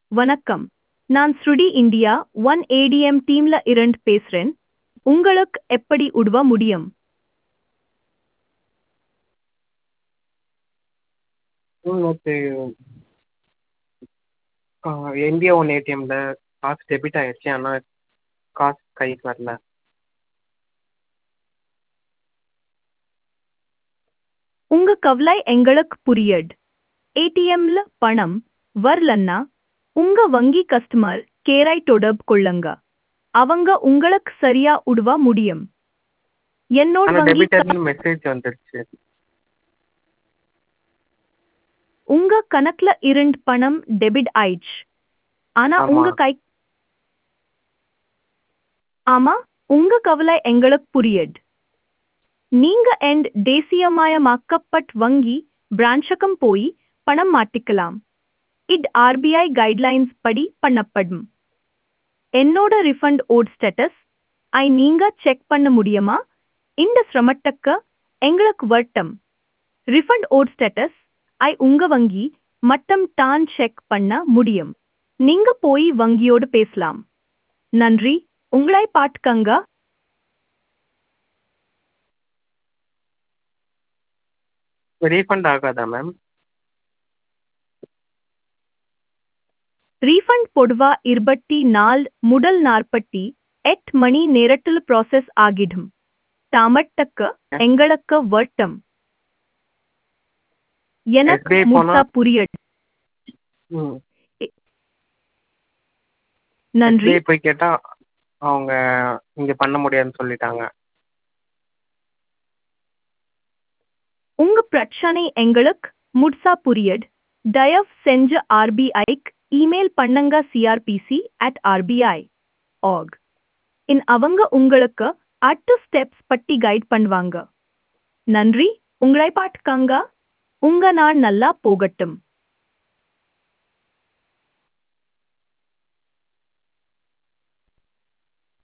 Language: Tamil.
வணக்கம். நான் ஸ்ருடி இந்தியா ஒன் ஏடிஎம் டீம்ல இருந்து பேசுறேன். உங்களுக்கு எப்படி உதவ முடியும்? நேற்று இந்தியா ஒன் ஏடிஎம்ல காசு டெபிட் ஆயிடுச்சு, ஆனால் காசு கைக்கு வரல. உங்க கவலை எங்களுக்கு புரியுது. ஏடிஎம்ல பணம் வரலன்னா உங்க வங்கி கஸ்டமர் கேரை தொடர்பு கொள்ளுங்க. அவங்க உங்களுக்கு சரியா உதவ முடியும். என்னோட ஆனால் வங்கி டெபிட்டட்னு மெசேஜ் வந்துடுச்சு. உங்க கணக்குல இருந்து பணம் டெபிட் ஆயிடுச்சு. ஆனா உங்க ஆமாம். கை ஆமா, உங்க கவலை எங்களுக்கு புரியுது. நீங்க தேசியமயமாக்கப்பட்ட வங்கி பிரான்ச்சுக்கும் போய் பணம் மாட்டிக்கலாம். இது ஆர்பிஐ கைட்லைன்ஸ் படி பண்ணப்படும். என்னோட ரிஃபண்ட் ஓட் ஸ்டேட்டஸ் நீங்க செக் பண்ண முடியுமா? இந்த சிரமத்துக்கு எங்களுக்கு வருத்தம். ரிஃபண்ட் ஓட் ஸ்டேட்டஸ் உங்க வங்கி மட்டும் தான் செக் பண்ண முடியும். நீங்க போய் வங்கியோடு பேசலாம். நன்றி, உங்களை பார்த்துக்கங்க. ரீஃபண்ட் ஆகாதா மேம்? ரீஃபண்ட் பொதுவா 24 முதல் 48 மணி நேரத்தில் ப்ராசஸ் ஆகிடும். தாமட்டக்கு எங்களுக்கு வருத்தம். எனக்கு எஸ்பிஐ முழுசா போனால் புரியுது. நன்றி. எஸ்பிஐ போய் கேட்டால் அவங்க இங்கே பண்ண முடியாதுன்னு சொல்லிட்டாங்க. உங்க பிரச்சனை எங்களுக்கு முழுசா புரியுது. தயவு செஞ்சு ஆர்பிஐக்கு இமெயில் பண்ணுங்க crpc@rbi.org. அவங்க உங்களுக்கு அடுத்த ஸ்டெப்ஸ் பத்தி கைட் பண்ணுவாங்க. நன்றி, உங்களை பார்த்துக்கங்க. உங்க நாள் நல்லா போகட்டும்.